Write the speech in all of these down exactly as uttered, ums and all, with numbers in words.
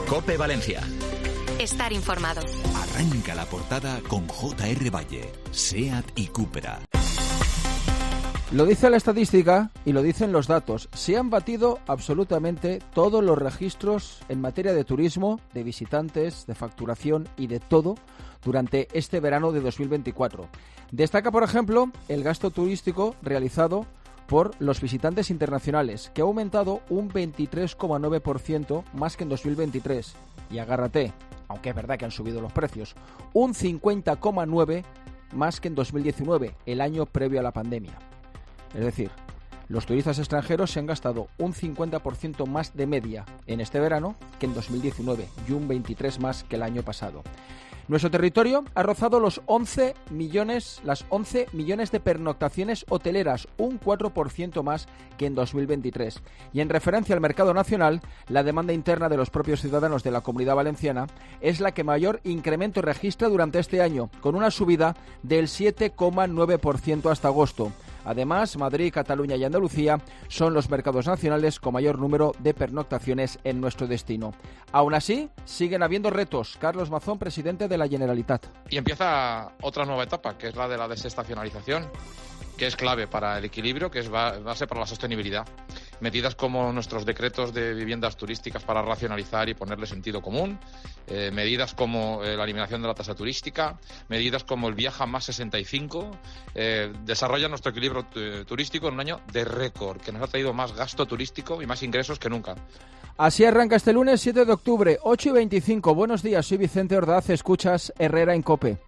COPE Valencia. Estar informado. Arranca la portada con J R Valle, SEAT y Cupra. Lo dice la estadística y lo dicen los datos. Se han batido absolutamente todos los registros en materia de turismo, de visitantes, de facturación y de todo durante este verano de dos mil veinticuatro. Destaca, por ejemplo, el gasto turístico realizado por los visitantes internacionales, que ha aumentado un veintitrés coma nueve por ciento más que en dos mil veintitrés. Y agárrate, aunque es verdad que han subido los precios, un cincuenta coma nueve por ciento más que en dos mil diecinueve, el año previo a la pandemia. Es decir, los turistas extranjeros se han gastado un cincuenta por ciento más de media en este verano que en dos mil diecinueve y un veintitrés por ciento más que el año pasado. Nuestro territorio ha rozado los once millones, las once millones de pernoctaciones hoteleras, un cuatro por ciento más que en dos mil veintitrés. Y en referencia al mercado nacional, la demanda interna de los propios ciudadanos de la Comunidad Valenciana es la que mayor incremento registra durante este año, con una subida del siete coma nueve por ciento hasta agosto. Además, Madrid, Cataluña y Andalucía son los mercados nacionales con mayor número de pernoctaciones en nuestro destino. Aún así, siguen habiendo retos. Carlos Mazón, presidente de la Generalitat. Y empieza otra nueva etapa, que es la de la desestacionalización, que es clave para el equilibrio, que es base para la sostenibilidad. Medidas como nuestros decretos de viviendas turísticas para racionalizar y ponerle sentido común, eh, medidas como eh, la eliminación de la tasa turística, medidas como el Viaja Más sesenta y cinco, eh, desarrollan nuestro equilibrio t- turístico en un año de récord, que nos ha traído más gasto turístico y más ingresos que nunca. Así arranca este lunes siete de octubre, ocho y veinticinco. Buenos días, soy Vicente Ordaz, escuchas Herrera en COPE.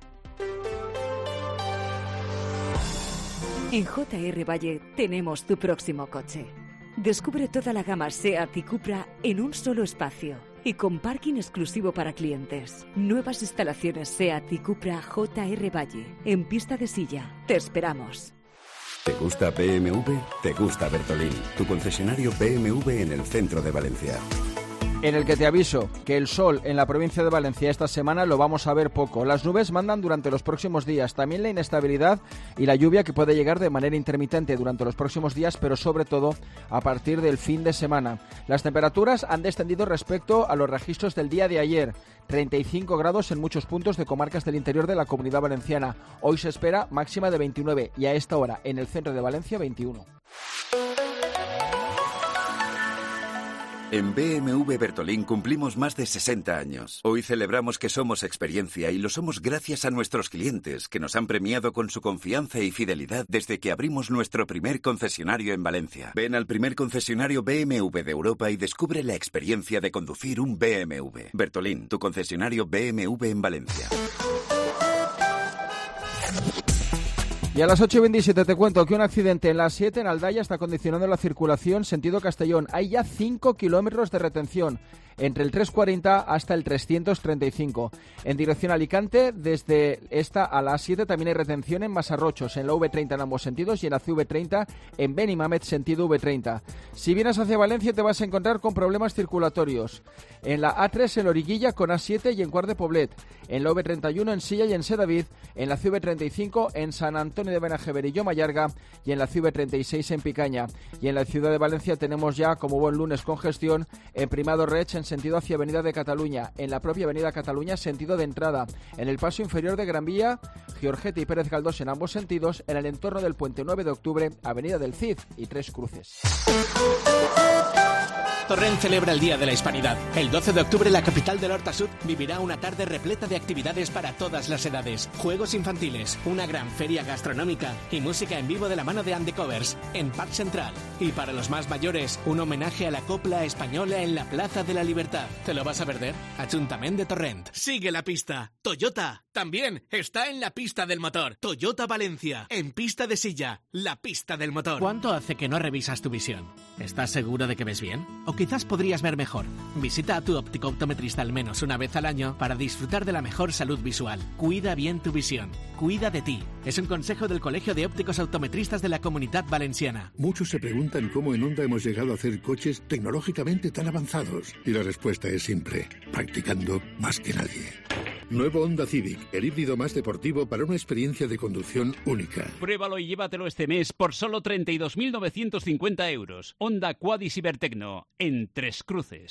En J R Valle tenemos tu próximo coche. Descubre toda la gama SEAT y Cupra en un solo espacio y con parking exclusivo para clientes. Nuevas instalaciones SEAT y Cupra J R Valle en Pista de Silla. Te esperamos. ¿Te gusta B M W? ¿Te gusta Bertolín? Tu concesionario B M W en el centro de Valencia. En el que te aviso que el sol en la provincia de Valencia esta semana lo vamos a ver poco. Las nubes mandan durante los próximos días, también la inestabilidad y la lluvia que puede llegar de manera intermitente durante los próximos días, pero sobre todo a partir del fin de semana. Las temperaturas han descendido respecto a los registros del día de ayer. treinta y cinco grados en muchos puntos de comarcas del interior de la Comunidad Valenciana. Hoy se espera máxima de veintinueve y a esta hora en el centro de Valencia veintiuno. En B M W Bertolín cumplimos más de sesenta años. Hoy celebramos que somos experiencia y lo somos gracias a nuestros clientes, que nos han premiado con su confianza y fidelidad desde que abrimos nuestro primer concesionario en Valencia. Ven al primer concesionario B M W de Europa y descubre la experiencia de conducir un B M W. Bertolín, tu concesionario B M W en Valencia. Y a las ocho y veintisiete te cuento que un accidente en la siete en Aldaya está condicionando la circulación sentido Castellón. Hay ya cinco kilómetros de retención entre el trescientos cuarenta hasta el trescientos treinta y cinco. En dirección a Alicante, desde esta a la siete también hay retención en Masarrochos, en la V treinta en ambos sentidos y en la C V treinta en Benimamet sentido V treinta. Si vienes hacia Valencia te vas a encontrar con problemas circulatorios. En la A tres en Loriguilla con A siete y en Quart de Poblet. En la V treinta y uno en Silla y en Sedavid. En la C V treinta y cinco en San Antonio de Benajever y Llomallarga. Y en la C V treinta y seis en Picaña. Y en la ciudad de Valencia tenemos ya como buen lunes congestión en Primado Reig en sentido hacia Avenida de Cataluña, en la propia Avenida Cataluña sentido de entrada, en el paso inferior de Gran Vía, Giorgetti y Pérez Galdós en ambos sentidos, en el entorno del Puente nueve de octubre, Avenida del Cid y Tres Cruces. Torrent celebra el Día de la Hispanidad. El doce de octubre la capital del Horta Sud vivirá una tarde repleta de actividades para todas las edades, juegos infantiles, una gran feria gastronómica y música en vivo de la mano de Andy Covers en Parc Central. Y para los más mayores, un homenaje a la copla española en la Plaza de la Libertad. ¿Te lo vas a perder? Ayuntamiento de Torrent. Sigue la pista. Toyota también está en la pista del motor. Toyota Valencia, en Pista de Silla, la pista del motor. ¿Cuánto hace que no revisas tu visión? ¿Estás seguro de que ves bien? ¿O quizás podrías ver mejor? Visita a tu óptico optometrista al menos una vez al año para disfrutar de la mejor salud visual. Cuida bien tu visión. Cuida de ti. Es un consejo del Colegio de Ópticos Optometristas de la Comunidad Valenciana. Muchos se preguntan cómo en Honda hemos llegado a hacer coches tecnológicamente tan avanzados. Y la respuesta es simple: practicando más que nadie. Nuevo Honda Civic, el híbrido más deportivo para una experiencia de conducción única. Pruébalo y llévatelo este mes por solo treinta y dos mil novecientos cincuenta euros. Honda Quad y Cibertecno, en Tres Cruces.